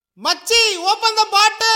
மச்சி ஓபன் தி பாட்டில்.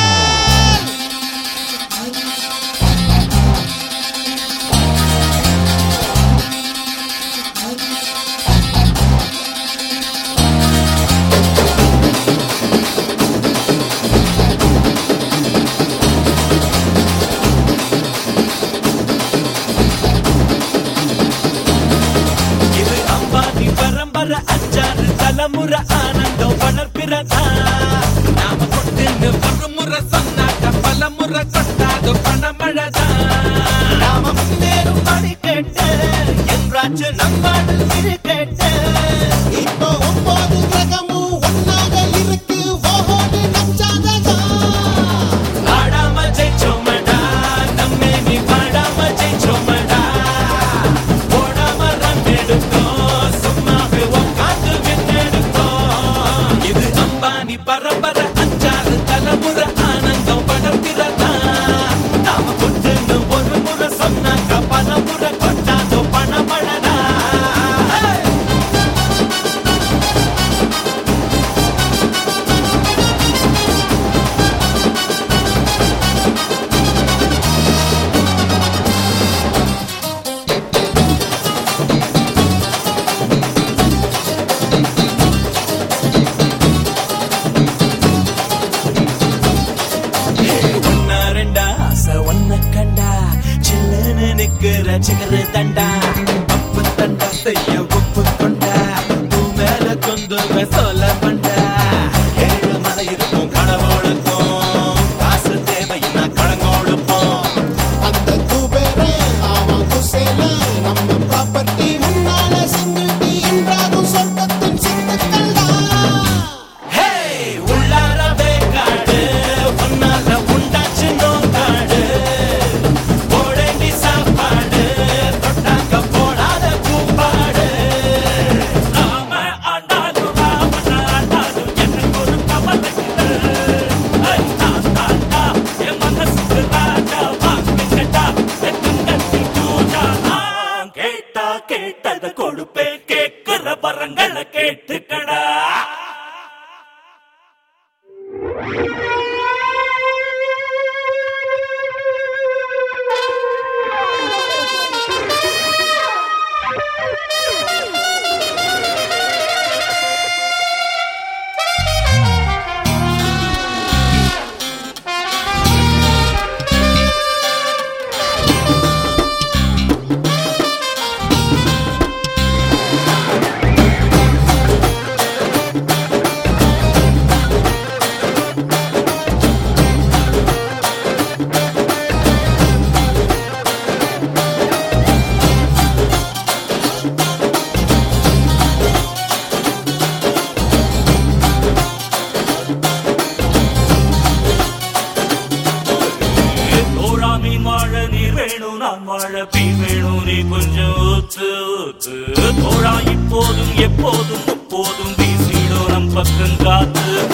இது அம்பானி பரம்பரை அஞ்சாறு தலைமுறை ஆனந்தம் வளர்ப்பிறதா. நாம கொண்டு ஒரு முறை சொன்னாக்க பல முறை கொண்டாது பணமழதா. நாம முன்னேறும் படி கேட்டு என்றாச்சு நம்மாடல் விழு கேட்டு. இப்போ 9 கிரகமும் ஒன்னாக இருக்கு. ஓஹோடு நம்சாததா. ஆடாம ஜெயிச்சோமடா நம்மே நீ பாடாம ஜெயிச்சோமடா. ஓடாம ரன் எடுத்தோம் சும்மாவே உட்காந்து விண்ணெடுத்தோம். இது அம்பானி பரம்பரை அஞ்சாறு தலைமுறை ஆனந்தம் படப்பிறதா. நாம கொண்டு ஒரு முறை சொன்னாக்க பல முறை கொண்டாதோ பணமழடா. ஒன்னா ரெண்டா ஆசை ஒன்ன கண்டா சில்லுன்னு நிக்கிற சிகரு தண்டா. அப்பு தண்டா செய்ய உப்பு கொண்டா பூ மேல கொண்டு சொல்ல பண்டா. ஏழு மலை இருக்கும் கடவுளுக்கும் காசு தேவைன்னா கடங்கோடுப்போம். அந்த குபேரே அவன் குசேல நம்ம ப்ராப்பர்ட்டி முன்னால சிங்கிள்டி என்றாகும் சொர்க்கத்தின் சித்துக்கள்டா. ஹே உள்ளாரவே காடு ஒன்னால உண்டாச்சு நோக்காடு. போடேண்டி சாப்பாடு தொட்டாக்க போடாத கூப்பாடு. நாம ஆண்டாலும் ராமன ஆண்டாலும் எனக்கு ஒரு கவலை இல்லை. தாத்தா என் மனசுக்கு ராஜா வாக்கு கேட்டா எத்தங்கத்தி பூஜா. நான் கேட்டா கேட்டதை கொடுப்பேன் கேட்கிற வரங்களை கேட்டுக்கடா. தோழா மீன் வாழ நீர் வேணும் நான் வாழ பீ வேணும் நீ கொஞ்சம் ஊத்து ஊத்து. தோழா இப்போதும் எப்போதும் எப்போதும் வீசிடும் நம் பக்கம் காத்து